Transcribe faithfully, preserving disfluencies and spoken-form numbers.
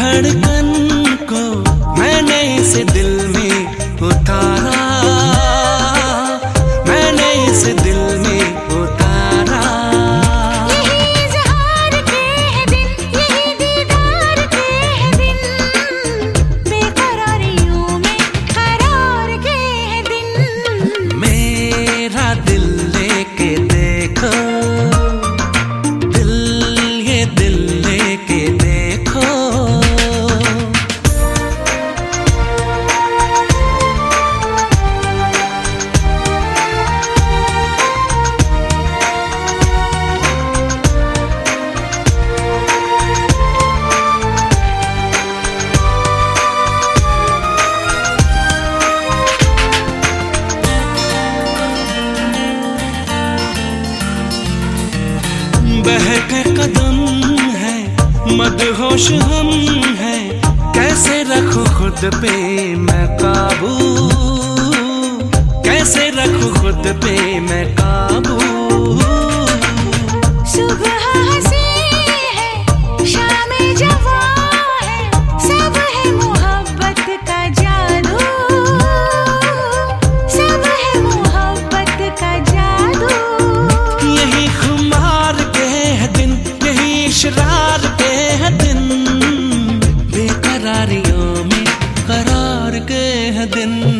धड़कन को मैंने इस दिल में उतारा, मैंने इस दिल में उतारा। यही इज़हार के हैं दिन, यही दीदार के हैं दिन, बेकरारियों में करार के हैं दिन। मेरा दिल लेके देखो, दिल ये दिल लेके देखो। बहके कदम है, मदहोश हम हैं, कैसे रखूं खुद पे मैं काबू, कैसे रखूं खुद पे मैं काबू। सुबह हंसी है, शाम जवां है, सब है मोहब्बत का जादू, सब है मोहब्बत का जादू। यही खुमार के है दिन, यही इशरार के है दिन, बेकरारियों में करार के है दिन।